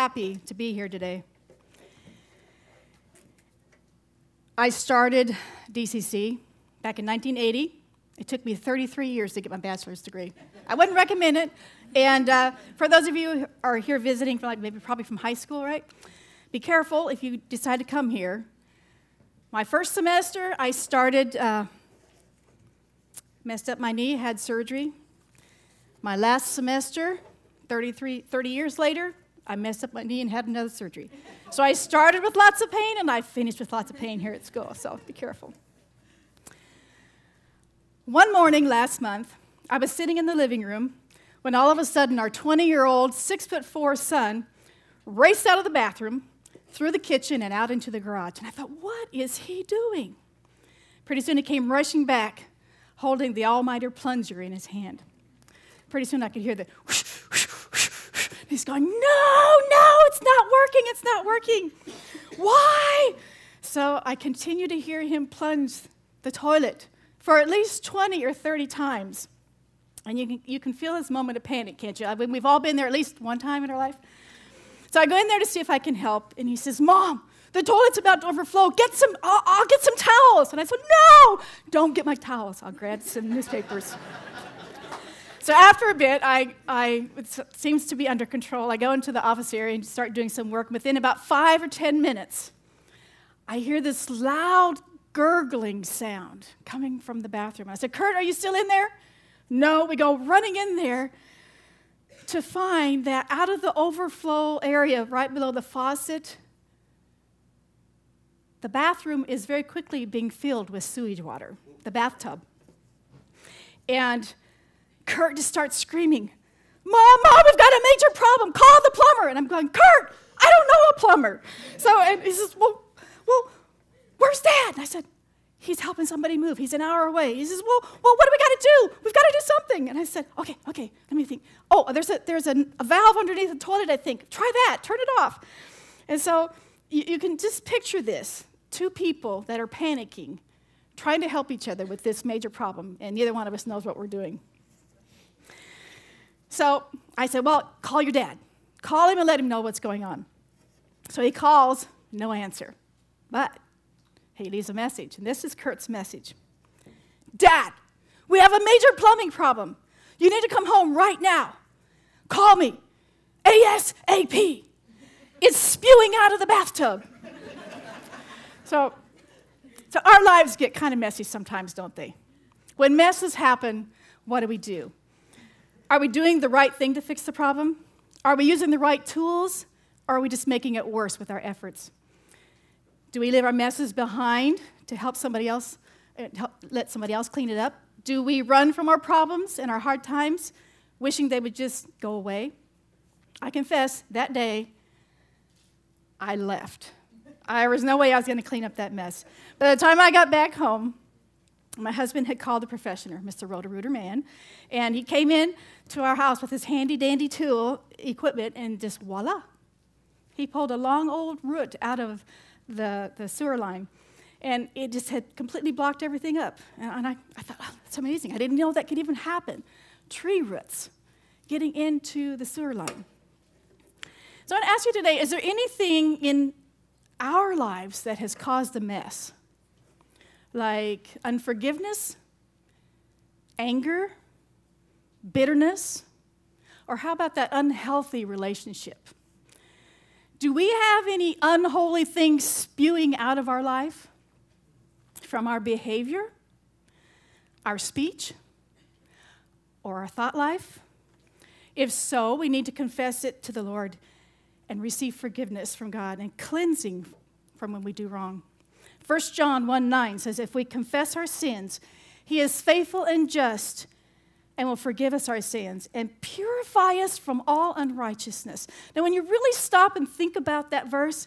happy to be here today. I started DCC back in 1980. It took me 33 years to get my bachelor's degree. I wouldn't recommend it. And for those of you who are here visiting, probably from high school, right? Be careful if you decide to come here. My first semester, I started, messed up my knee, had surgery. My last semester, 30 years later, I messed up my knee and had another surgery. So I started with lots of pain, and I finished with lots of pain here at school, so be careful. One morning last month, I was sitting in the living room when all of a sudden our 20-year-old, 6'4" son raced out of the bathroom, through the kitchen, and out into the garage. And I thought, what is he doing? Pretty soon he came rushing back, holding the All-Mighty plunger in his hand. Pretty soon I could hear the whoosh, whoosh, whoosh, whoosh. He's going, no, it's not working. Why? So I continue to hear him plunge the toilet for at least 20 or 30 times. And you can feel this moment of panic, can't you? I mean, we've all been there at least one time in our life. So I go in there to see if I can help, and he says, Mom, the toilet's about to overflow. I'll get some towels. And I said, no, don't get my towels. I'll grab some newspapers. So after a bit, it seems to be under control. I go into the office area and start doing some work. Within about 5 or 10 minutes, I hear this loud gurgling sound coming from the bathroom. I said, Kurt, are you still in there? No, we go running in there to find that out of the overflow area right below the faucet, the bathroom is very quickly being filled with sewage water, the bathtub. And Kurt just starts screaming, Mom, we've got a major problem. Call the plumber. And I'm going, Kurt, I don't know a plumber. And he says, well, where's Dad? And I said, he's helping somebody move. He's an hour away. He says, well, what do we got to do? We've got to do something. And I said, okay, let me think. Oh, there's a valve underneath the toilet, I think. Try that. Turn it off. And so you can just picture this. Two people that are panicking, trying to help each other with this major problem, and neither one of us knows what we're doing. So I said, well, call your dad. Call him and let him know what's going on. So he calls, no answer. But he leaves a message, and this is Kurt's message. Dad, we have a major plumbing problem. You need to come home right now. Call me. ASAP. It's spewing out of the bathtub. So our lives get kind of messy sometimes, don't they? When messes happen, what do? Are we doing the right thing to fix the problem? Are we using the right tools? Or are we just making it worse with our efforts? Do we leave our messes behind to help somebody else, let somebody else clean it up? Do we run from our problems and our hard times, wishing they would just go away? I confess, that day, I left. There was no way I was going to clean up that mess. By the time I got back home, my husband had called the professioner, Mr. Roto-Rooter Man, and he came in to our house with his handy-dandy tool equipment, and just voila. He pulled a long old root out of the sewer line, and it just had completely blocked everything up. And I thought, oh, that's amazing. I didn't know that could even happen. Tree roots getting into the sewer line. So I want to ask you today, is there anything in our lives that has caused a mess? Like unforgiveness, anger, bitterness, or how about that unhealthy relationship? Do we have any unholy things spewing out of our life from our behavior, our speech, or our thought life? If so, we need to confess it to the Lord and receive forgiveness from God and cleansing from when we do wrong. 1 John 1:9 says, if we confess our sins, he is faithful and just and will forgive us our sins and purify us from all unrighteousness. Now, when you really stop and think about that verse,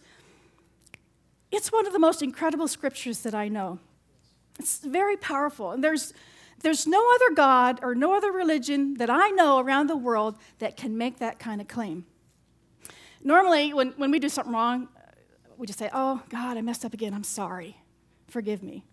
it's one of the most incredible scriptures that I know. It's very powerful. And there's no other God or no other religion that I know around the world that can make that kind of claim. Normally, when we do something wrong, we just say, oh, God, I messed up again. I'm sorry. Forgive me.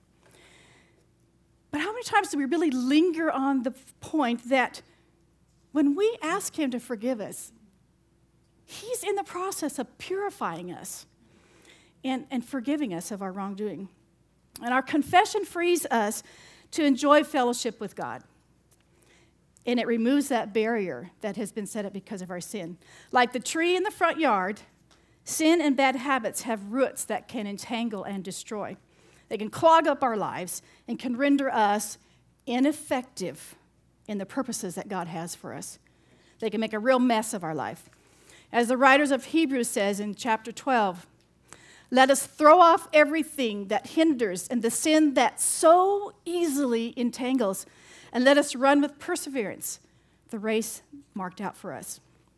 But how many times do we really linger on the point that when we ask him to forgive us, He's in the process of purifying us and forgiving us of our wrongdoing. And our confession frees us to enjoy fellowship with God. And it removes that barrier that has been set up because of our sin. Like the tree in the front yard, sin and bad habits have roots that can entangle and destroy. They can clog up our lives and can render us ineffective in the purposes that God has for us. They can make a real mess of our life. As the writers of Hebrews says in chapter 12, let us throw off everything that hinders and the sin that so easily entangles, and let us run with perseverance the race marked out for us.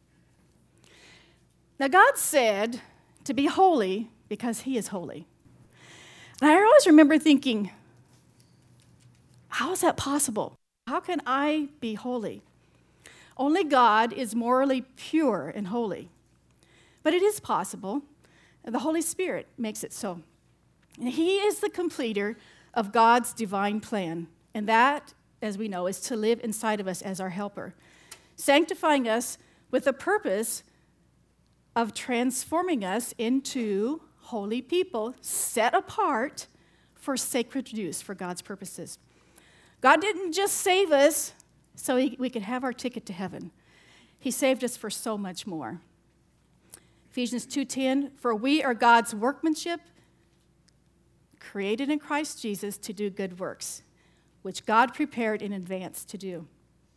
Now, God said to be holy because he is holy. And I always remember thinking, how is that possible? How can I be holy? Only God is morally pure and holy. But it is possible, and the Holy Spirit makes it so. And he is the completer of God's divine plan, and that, as we know, is to live inside of us as our helper, sanctifying us with the purpose of transforming us into holy people set apart for sacred use for God's purposes. God didn't just save us so we could have our ticket to heaven. He saved us for so much more. Ephesians 2:10, for we are God's workmanship, created in Christ Jesus to do good works, which God prepared in advance to do.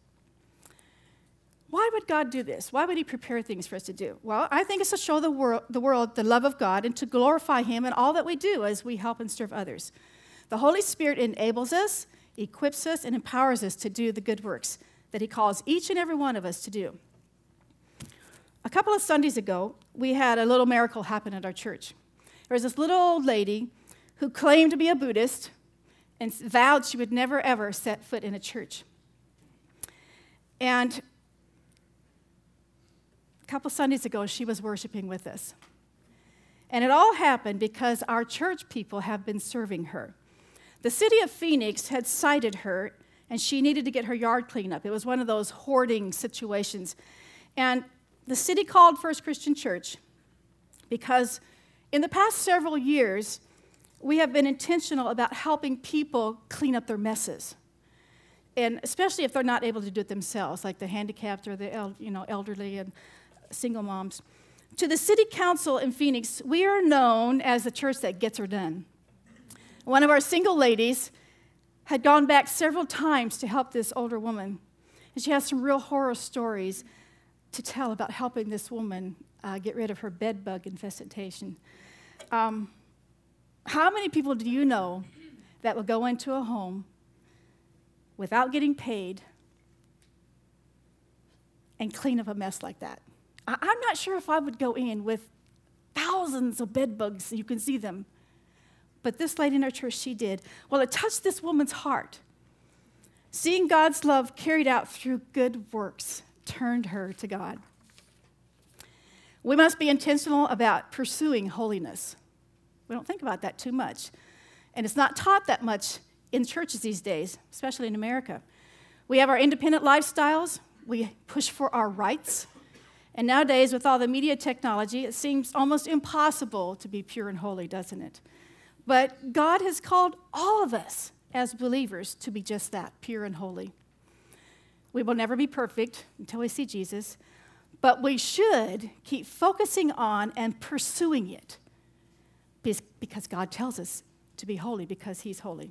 Why would God do this? Why would he prepare things for us to do? Well, I think it's to show the world the love of God and to glorify him in all that we do as we help and serve others. The Holy Spirit enables us, equips us, and empowers us to do the good works that he calls each and every one of us to do. A couple of Sundays ago, we had a little miracle happen at our church. There was this little old lady who claimed to be a Buddhist and vowed she would never, ever set foot in a church. And a couple Sundays ago, she was worshiping with us. And it all happened because our church people have been serving her. The city of Phoenix had cited her, and she needed to get her yard cleaned up. It was one of those hoarding situations. And the city called First Christian Church because in the past several years, we have been intentional about helping people clean up their messes. And especially if they're not able to do it themselves, like the handicapped or the elderly and single moms. To the city council in Phoenix, we are known as the church that gets her done. One of our single ladies had gone back several times to help this older woman. And she has some real horror stories to tell about helping this woman get rid of her bed bug infestation. How many people do you know that will go into a home without getting paid and clean up a mess like that? I'm not sure if I would go in with thousands of bed bugs, you can see them. But this lady in our church, she did. Well, it touched this woman's heart. Seeing God's love carried out through good works turned her to God. We must be intentional about pursuing holiness. We don't think about that too much. And it's not taught that much in churches these days, especially in America. We have our independent lifestyles. We push for our rights. And nowadays, with all the media technology, it seems almost impossible to be pure and holy, doesn't it? But God has called all of us as believers to be just that, pure and holy. We will never be perfect until we see Jesus, but we should keep focusing on and pursuing it because God tells us to be holy because he's holy.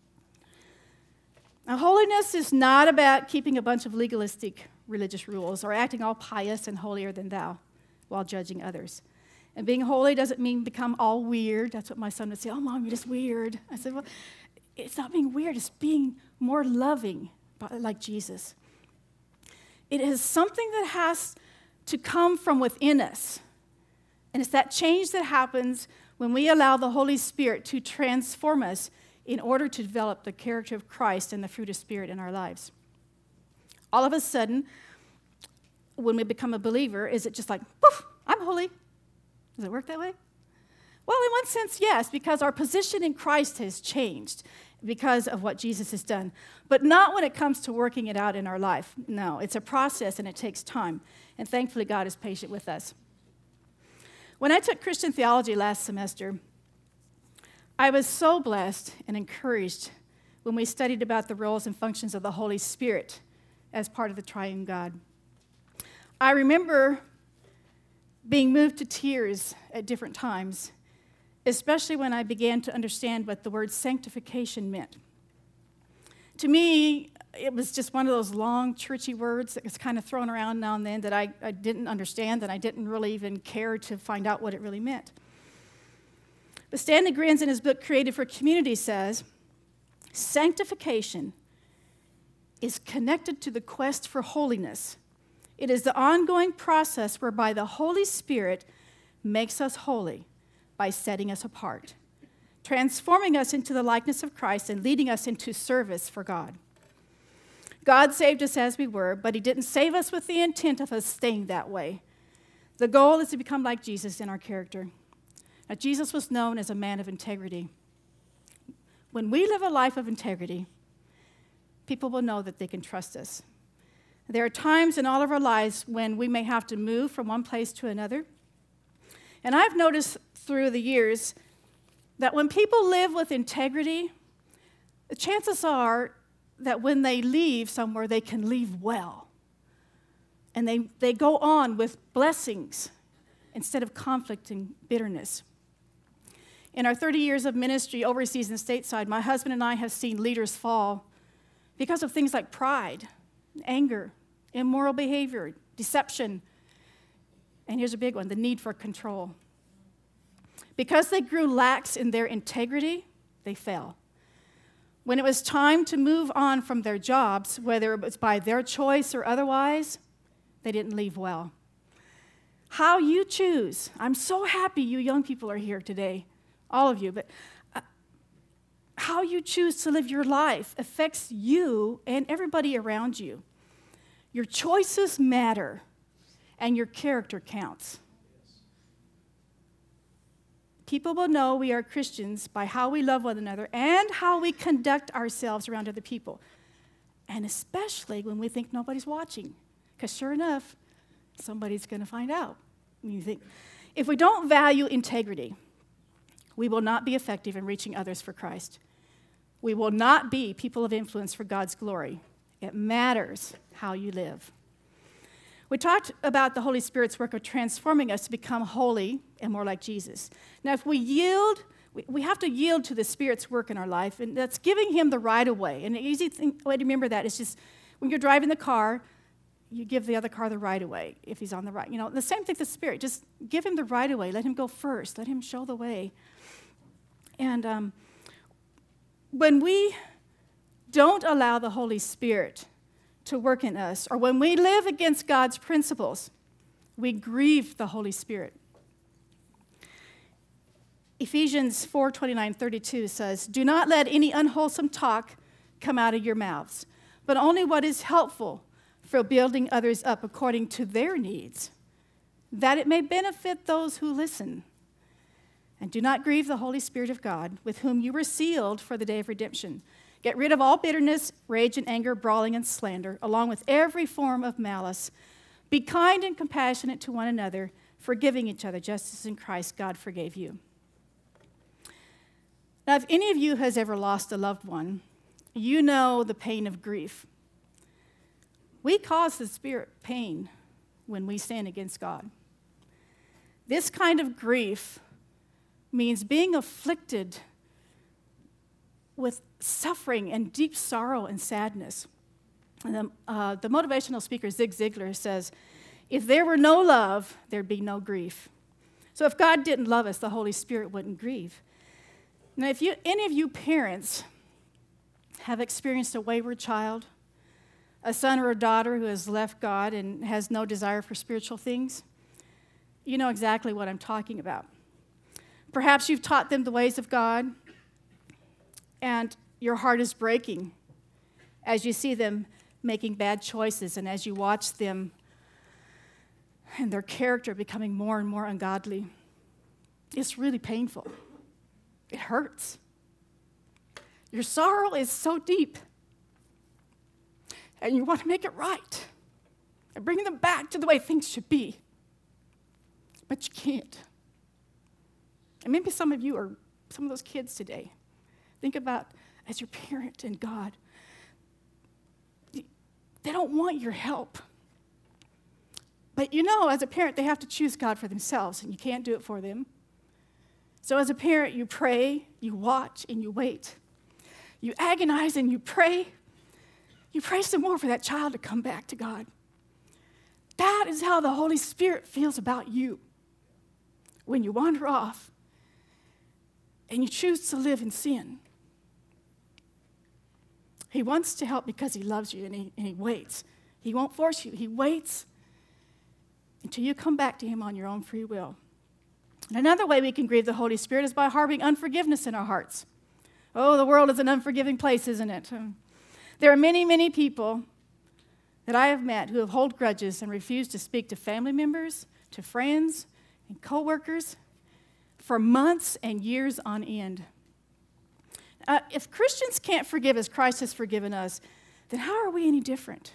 Now, holiness is not about keeping a bunch of legalistic religious rules or acting all pious and holier than thou while judging others. And being holy doesn't mean become all weird. That's what my son would say, oh, Mom, you're just weird. I said, well, it's not being weird. It's being more loving, like Jesus. It is something that has to come from within us. And it's that change that happens when we allow the Holy Spirit to transform us in order to develop the character of Christ and the fruit of Spirit in our lives. All of a sudden, when we become a believer, is it just like, poof, I'm holy? Does it work that way? Well, in one sense, yes, because our position in Christ has changed because of what Jesus has done. But not when it comes to working it out in our life. No, it's a process and it takes time. And thankfully, God is patient with us. When I took Christian theology last semester, I was so blessed and encouraged when we studied about the roles and functions of the Holy Spirit as part of the triune God. I remember being moved to tears at different times, especially when I began to understand what the word sanctification meant. To me, it was just one of those long, churchy words that was kind of thrown around now and then that I didn't understand, and I didn't really even care to find out what it really meant. But Stanley Grins, in his book, Created for Community, says, sanctification is connected to the quest for holiness. It is the ongoing process whereby the Holy Spirit makes us holy by setting us apart, transforming us into the likeness of Christ and leading us into service for God. God saved us as we were, but he didn't save us with the intent of us staying that way. The goal is to become like Jesus in our character. Now, Jesus was known as a man of integrity. When we live a life of integrity, people will know that they can trust us. There are times in all of our lives when we may have to move from one place to another. And I've noticed through the years that when people live with integrity, the chances are that when they leave somewhere, they can leave well. And they go on with blessings instead of conflict and bitterness. In our 30 years of ministry overseas and stateside, my husband and I have seen leaders fall because of things like pride, anger, immoral behavior, deception, and here's a big one, the need for control. Because they grew lax in their integrity, they fell. When it was time to move on from their jobs, whether it was by their choice or otherwise, they didn't leave well. How you choose. I'm so happy you young people are here today, all of you, but how you choose to live your life affects you and everybody around you. Your choices matter, and your character counts. People will know we are Christians by how we love one another and how we conduct ourselves around other people, and especially when we think nobody's watching, because sure enough, somebody's going to find out. You think, if we don't value integrity, we will not be effective in reaching others for Christ. We will not be people of influence for God's glory. It matters how you live. We talked about the Holy Spirit's work of transforming us to become holy and more like Jesus. Now, if we yield, we have to yield to the Spirit's work in our life, and that's giving him the right of way. And the easy way to remember that is just when you're driving the car, you give the other car the right of way if he's on the right. You know, the same thing with the Spirit. Just give him the right of way. Let him go first. Let him show the way. And when we don't allow the Holy Spirit to work in us, or when we live against God's principles, we grieve the Holy Spirit. Ephesians 4:29-32 says, "Do not let any unwholesome talk come out of your mouths, but only what is helpful for building others up according to their needs, that it may benefit those who listen. And do not grieve the Holy Spirit of God, with whom you were sealed for the day of redemption. Get rid of all bitterness, rage and anger, brawling and slander, along with every form of malice. Be kind and compassionate to one another, forgiving each other, just as in Christ God forgave you." Now, if any of you has ever lost a loved one, you know the pain of grief. We cause the Spirit pain when we sin against God. This kind of grief means being afflicted with suffering and deep sorrow and sadness. And the motivational speaker Zig Ziglar says, if there were no love, there'd be no grief. So if God didn't love us, the Holy Spirit wouldn't grieve. Now, if any of you parents have experienced a wayward child, a son or a daughter who has left God and has no desire for spiritual things, you know exactly what I'm talking about. Perhaps you've taught them the ways of God, and your heart is breaking as you see them making bad choices and as you watch them and their character becoming more and more ungodly. It's really painful. It hurts. Your sorrow is so deep, and you want to make it right and bring them back to the way things should be, but you can't. And maybe some of you are some of those kids today. Think about as your parent and God. They don't want your help. But as a parent, they have to choose God for themselves, and you can't do it for them. So as a parent, you pray, you watch, and you wait. You agonize and you pray. You pray some more for that child to come back to God. That is how the Holy Spirit feels about you. When you wander off and you choose to live in sin. He wants to help because he loves you, and he waits. He won't force you. He waits until you come back to him on your own free will. And another way we can grieve the Holy Spirit is by harboring unforgiveness in our hearts. Oh, the world is an unforgiving place, isn't it? There are many, many people that I have met who have held grudges and refuse to speak to family members, to friends, and coworkers for months and years on end. If Christians can't forgive as Christ has forgiven us, then how are we any different?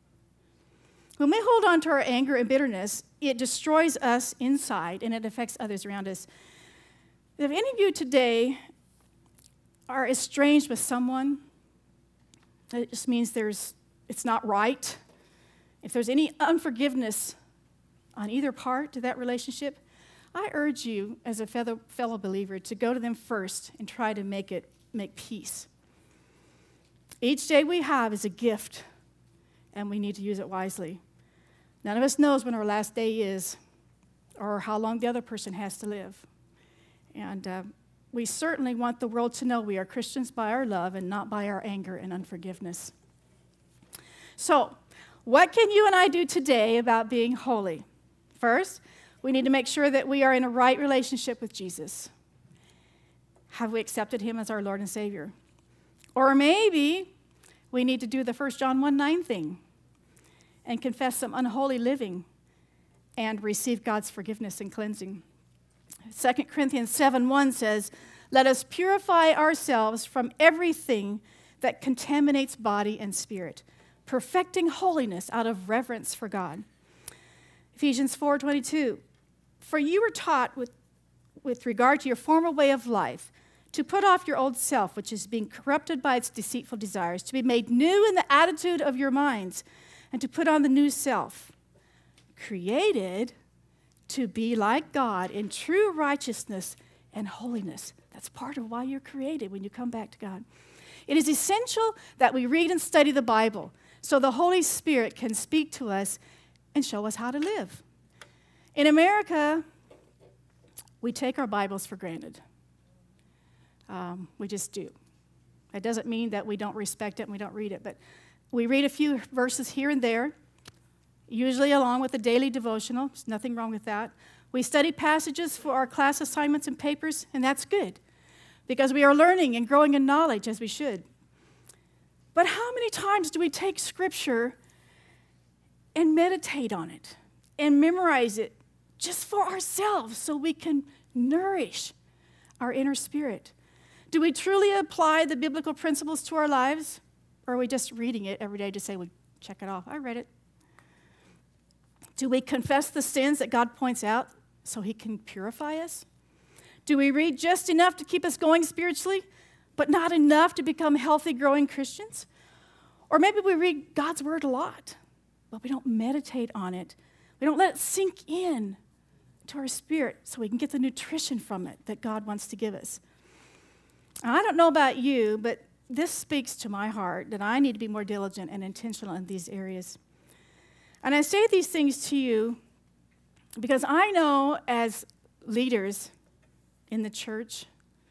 When we hold on to our anger and bitterness, it destroys us inside and it affects others around us. If any of you today are estranged with someone, it just means it's not right. If there's any unforgiveness on either part to that relationship, I urge you as a fellow believer to go to them first and try to make peace. Each day we have is a gift, and we need to use it wisely. None of us knows when our last day is or how long the other person has to live. And we certainly want the world to know we are Christians by our love and not by our anger and unforgiveness. So, what can you and I do today about being holy? First, we need to make sure that we are in a right relationship with Jesus. Have we accepted him as our Lord and Savior? Or maybe we need to do the 1 John 1:9 thing and confess some unholy living and receive God's forgiveness and cleansing. 2 Corinthians 7:1 says, "Let us purify ourselves from everything that contaminates body and spirit, perfecting holiness out of reverence for God." Ephesians 4:22, "For you were taught with regard to your former way of life, to put off your old self, which is being corrupted by its deceitful desires, to be made new in the attitude of your minds, and to put on the new self, created to be like God in true righteousness and holiness." That's part of why you're created when you come back to God. It is essential that we read and study the Bible so the Holy Spirit can speak to us and show us how to live. In America, we take our Bibles for granted. We just do. That doesn't mean that we don't respect it and we don't read it, but we read a few verses here and there, usually along with a daily devotional. There's nothing wrong with that. We study passages for our class assignments and papers, and that's good because we are learning and growing in knowledge as we should. But how many times do we take Scripture and meditate on it and memorize it just for ourselves so we can nourish our inner spirit? Do we truly apply the biblical principles to our lives, or are we just reading it every day to say, well, check it off, I read it? Do we confess the sins that God points out so he can purify us? Do we read just enough to keep us going spiritually, but not enough to become healthy, growing Christians? Or maybe we read God's word a lot, but we don't meditate on it. We don't let it sink in to our spirit so we can get the nutrition from it that God wants to give us. I don't know about you, but this speaks to my heart that I need to be more diligent and intentional in these areas. And I say these things to you because I know as leaders in the church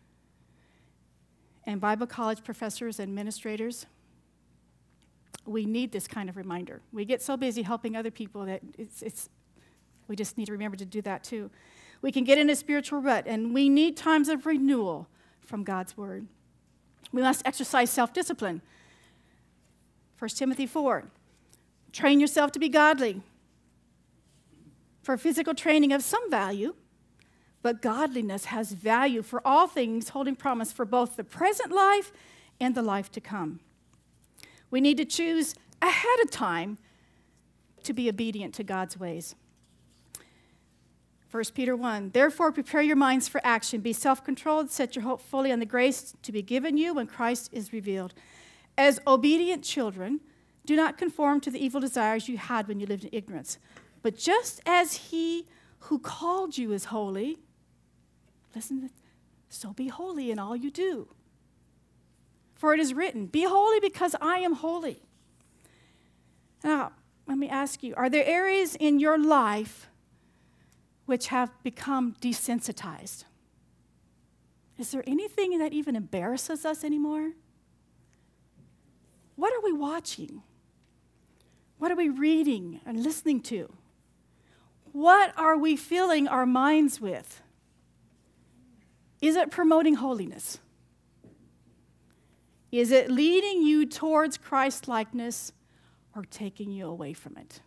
and Bible college professors and administrators, we need this kind of reminder. We get so busy helping other people that we just need to remember to do that too. We can get in a spiritual rut, and we need times of renewal from God's word. We must exercise self-discipline. 1 Timothy 4, train yourself to be godly. For physical training of some value, but godliness has value for all things, holding promise for both the present life and the life to come. We need to choose ahead of time to be obedient to God's ways. 1 Peter 1, therefore prepare your minds for action. Be self-controlled. Set your hope fully on the grace to be given you when Christ is revealed. As obedient children, do not conform to the evil desires you had when you lived in ignorance. But just as he who called you is holy, listen, so be holy in all you do. For it is written, be holy because I am holy. Now, let me ask you, are there areas in your life which have become desensitized? Is there anything that even embarrasses us anymore? What are we watching? What are we reading and listening to? What are we filling our minds with? Is it promoting holiness? Is it leading you towards Christ-likeness or taking you away from it?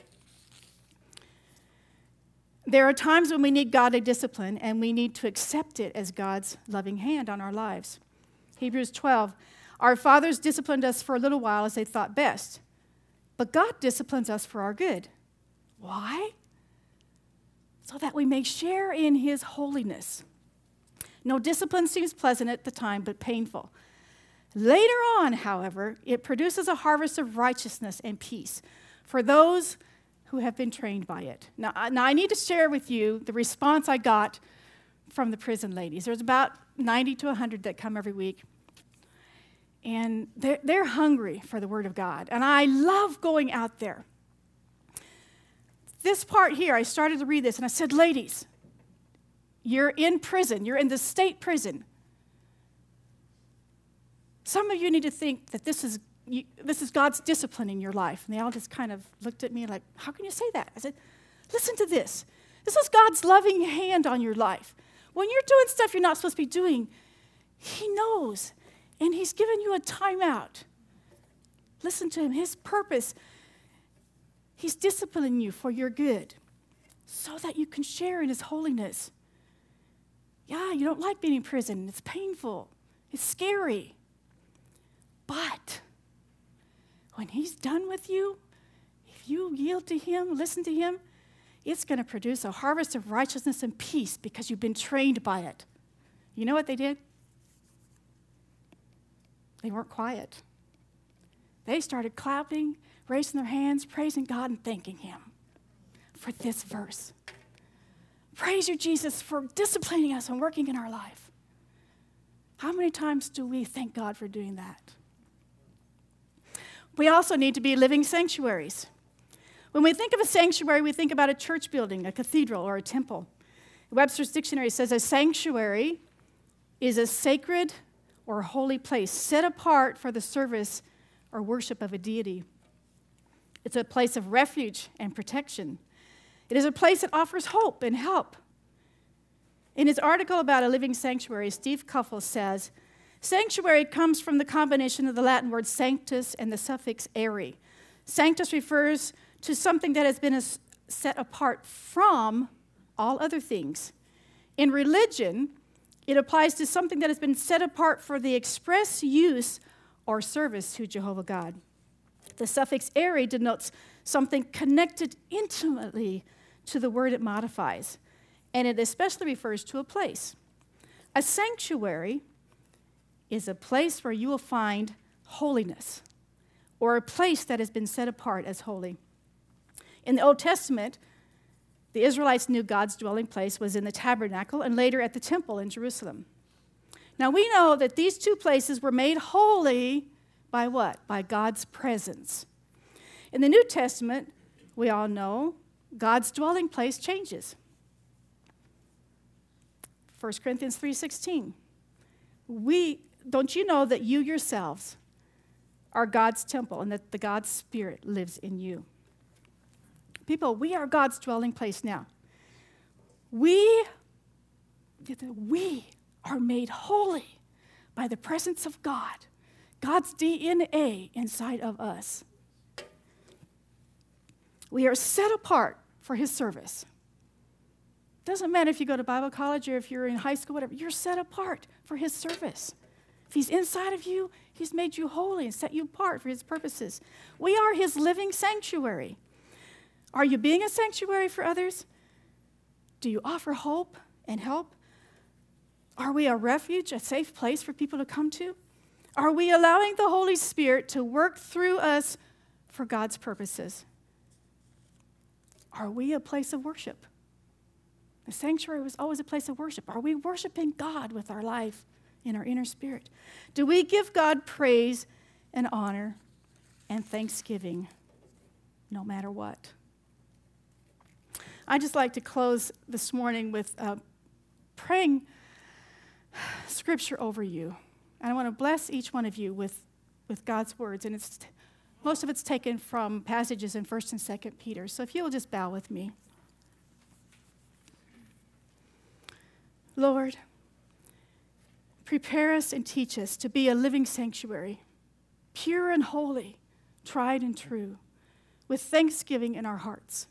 There are times when we need godly discipline, and we need to accept it as God's loving hand on our lives. Hebrews 12, our fathers disciplined us for a little while as they thought best, but God disciplines us for our good. Why? So that we may share in his holiness. No discipline seems pleasant at the time, but painful. Later on, however, it produces a harvest of righteousness and peace for those who have been trained by it. Now, I need to share with you the response I got from the prison ladies. There's about 90 to 100 that come every week. And they're hungry for the Word of God. And I love going out there. This part here, I started to read this, and I said, ladies, you're in prison. You're in the state prison. Some of you need to think that this is God's discipline in your life. And they all just kind of looked at me like, how can you say that? I said, listen to this. This is God's loving hand on your life. When you're doing stuff you're not supposed to be doing, he knows. And he's given you a timeout. Listen to him. His purpose, he's disciplining you for your good so that you can share in his holiness. Yeah, you don't like being in prison. It's painful. It's scary. But when he's done with you, if you yield to him, listen to him, it's going to produce a harvest of righteousness and peace because you've been trained by it. You know what they did? They weren't quiet. They started clapping, raising their hands, praising God and thanking him for this verse. Praise you, Jesus, for disciplining us and working in our life. How many times do we thank God for doing that? We also need to be living sanctuaries. When we think of a sanctuary, we think about a church building, a cathedral, or a temple. Webster's Dictionary says a sanctuary is a sacred or holy place set apart for the service or worship of a deity. It's a place of refuge and protection. It is a place that offers hope and help. In his article about a living sanctuary, Steve Kuffel says, sanctuary comes from the combination of the Latin word sanctus and the suffix "ere." Sanctus refers to something that has been set apart from all other things. In religion, it applies to something that has been set apart for the express use or service to Jehovah God. The suffix "ere" denotes something connected intimately to the word it modifies, and it especially refers to a place. A sanctuary is a place where you will find holiness, or a place that has been set apart as holy. In the Old Testament, the Israelites knew God's dwelling place was in the tabernacle and later at the temple in Jerusalem. Now we know that these two places were made holy by what? By God's presence. In the New Testament, we all know God's dwelling place changes. 1 Corinthians 3:16. Don't you know that you yourselves are God's temple and that the God's Spirit lives in you? People, we are God's dwelling place now. We are made holy by the presence of God, God's DNA inside of us. We are set apart for his service. Doesn't matter if you go to Bible college or if you're in high school, whatever, you're set apart for his service. If he's inside of you, he's made you holy and set you apart for his purposes. We are his living sanctuary. Are you being a sanctuary for others? Do you offer hope and help? Are we a refuge, a safe place for people to come to? Are we allowing the Holy Spirit to work through us for God's purposes? Are we a place of worship? The sanctuary was always a place of worship. Are we worshiping God with our life in our inner spirit? Do we give God praise and honor and thanksgiving no matter what? I'd just like to close this morning with praying scripture over you. And I want to bless each one of you with God's words. And most of it's taken from passages in 1st and 2nd Peter. So if you'll just bow with me. Lord, prepare us and teach us to be a living sanctuary, pure and holy, tried and true, with thanksgiving in our hearts.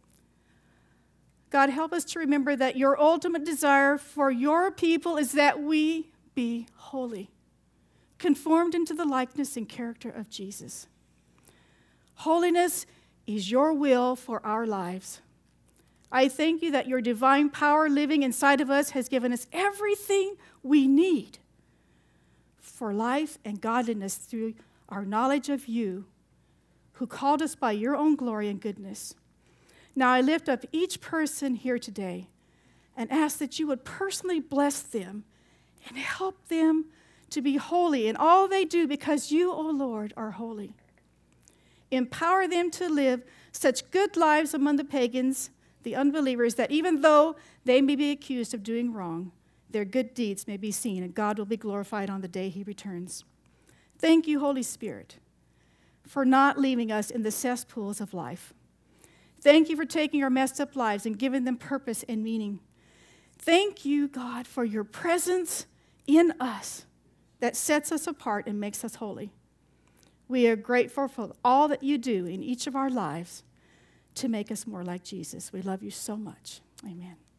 God, help us to remember that your ultimate desire for your people is that we be holy, conformed into the likeness and character of Jesus. Holiness is your will for our lives. I thank you that your divine power living inside of us has given us everything we need for life and godliness through our knowledge of you, who called us by your own glory and goodness. Now I lift up each person here today and ask that you would personally bless them and help them to be holy in all they do, because you, O Lord, are holy. Empower them to live such good lives among the pagans, the unbelievers, that even though they may be accused of doing wrong, their good deeds may be seen, and God will be glorified on the day he returns. Thank you, Holy Spirit, for not leaving us in the cesspools of life. Thank you for taking our messed up lives and giving them purpose and meaning. Thank you, God, for your presence in us that sets us apart and makes us holy. We are grateful for all that you do in each of our lives to make us more like Jesus. We love you so much. Amen.